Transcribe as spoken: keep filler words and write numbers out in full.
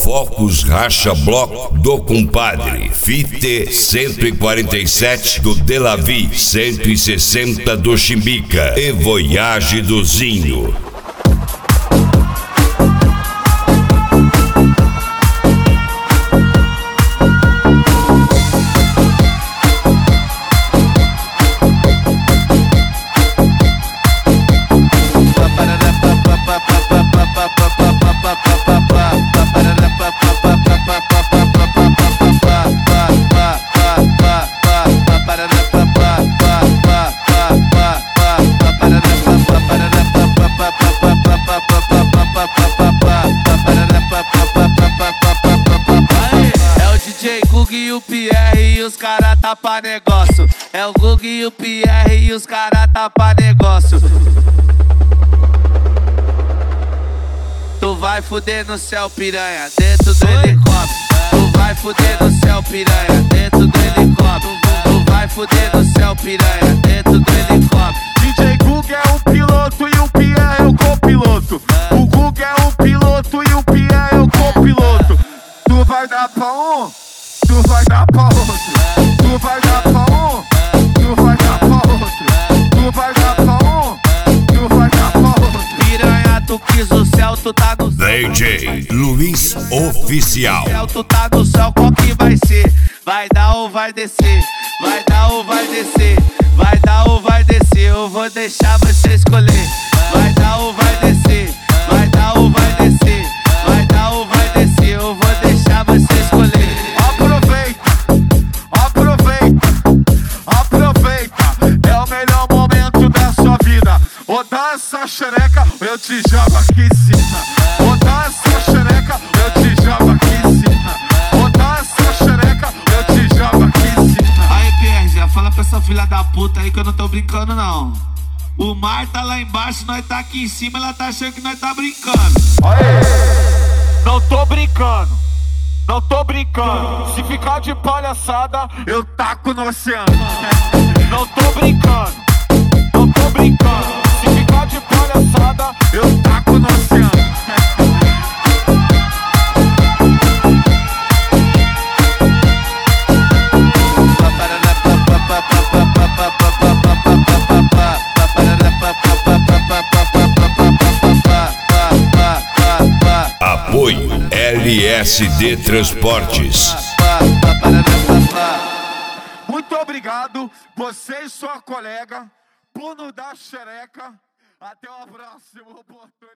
Focus Racha Bloco do Compadre, Fite cento e quarenta e sete do Delavi, cento e sessenta do Chimbica e Voyage do Zinho. E o Pierre e os cara tapa negócio. É o Gug e o Pierre e os cara tapa negócio. Tu vai fuder no céu, piranha, dentro do helicóptero. Tu vai fuder no céu, piranha, dentro do helicóptero. Tu vai fuder no céu, piranha, dentro do helicóptero. D J Gug é o piloto e o Pierre é o copiloto. O Gug é o piloto e o Pierre é o copiloto. Tu vai dar pra um, tu vai dar pra outro. Tu vai dar pra um, tu vai dar pra outro. Tu vai dar pra um, tu vai dar pra outro. Piranha, tu quis o céu, tu tá no céu. D J Luiz Oficial. Tu tá no céu, qual que vai ser? Vai dar ou vai descer? Vai dar ou vai descer? Vai dar ou vai descer? Eu vou deixar você escolher. Vai dar ou vai descer? Vai dar ou vai descer? Vai dar ou vai descer? Eu vou deixar você escolher. Ou dá essa xereca, eu te jogo aqui em cima. Ou dá essa xereca, eu te jogo aqui em cima. Ou dá essa xereca, eu te jogo aqui em cima. Aí, Pierre, já fala pra essa filha da puta aí que eu não tô brincando, não. O mar tá lá embaixo, nós tá aqui em cima, ela tá achando que nós tá brincando. Aê! Não tô brincando, não tô brincando. Se ficar de palhaçada, eu taco no oceano. Não tô brincando, não tô brincando. Se ficar de palhaçada, eu taco no oceano. Apoio L S D Transportes. Muito obrigado, você e sua colega, por nos dar xereca. Até uma próxima oportunidade.